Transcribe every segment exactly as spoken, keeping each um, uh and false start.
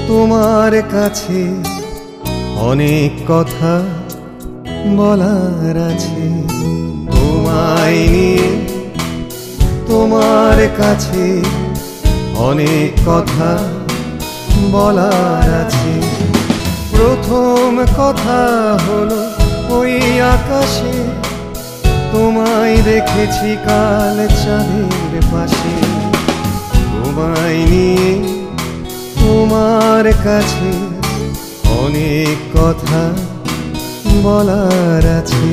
তোমার কাছে অনেক কথা বলার আছে, তোমায় নিয়ে তোমার কাছে অনেক কথা বলার আছে। প্রথম কথা হলো ওই আকাশে তোমায় দেখেছি কাল চাঁদের পাশে, তোমায় নিয়ে তোমার কাছে অনেক কথা বলার আছে।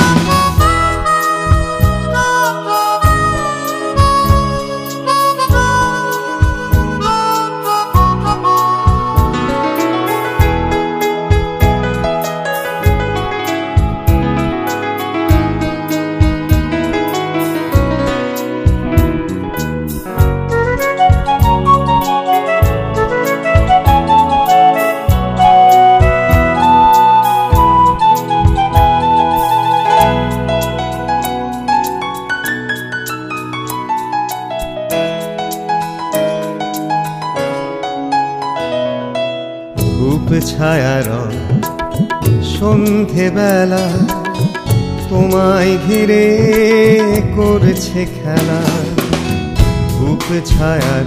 ধূপ ছায়ার সন্ধেবেলা তোমায় ঘিরে করছে খেলা, ধূপ ছায়ার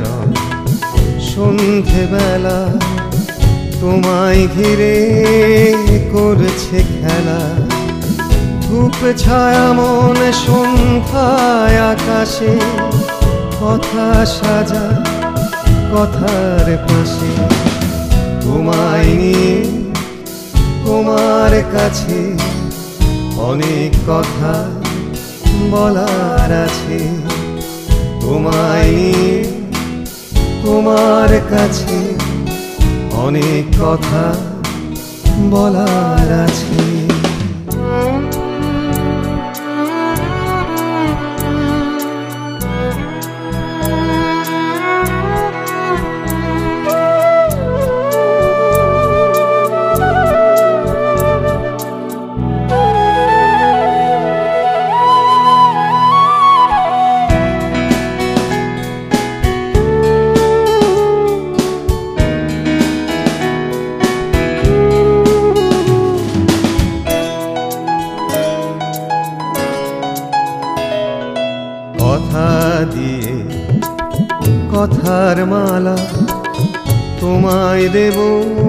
সন্ধেবেলা তোমায় ঘিরে করছে খেলা। ধূপ ছায়া মন সন্ধ্যায় আকাশে কথা সাজা কথার পাশে, তোমায় নিয়ে তোমার কাছে অনেক কথা বলার আছে, তোমায় নিয়ে তোমার কাছে অনেক কথা বলার আছে। কথা দিয়ে কথার মালা তোমায় দেব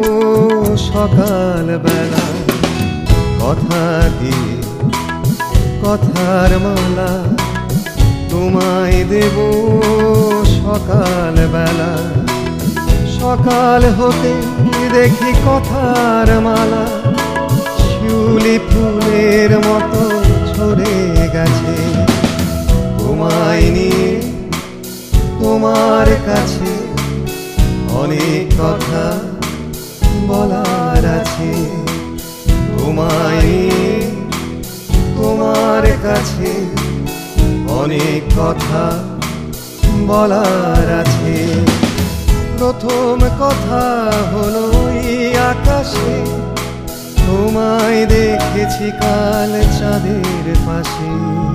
সকাল বেলা, কথা দিয়ে কথার মালা তোমায় দেব সকাল বেলা। সকাল হতে দেখি কথার মালা শিউলি ফুলের মতো ঝরে গেছে, তোমায় নিয়ে তোমার কাছে অনেক কথা বলার আছে, তোমায় নিয়ে তোমার কাছে অনেক কথা বলার আছে। প্রথম কথা হলো ওই আকাশে তোমায় দেখেছি কাল চাঁদের পাশে।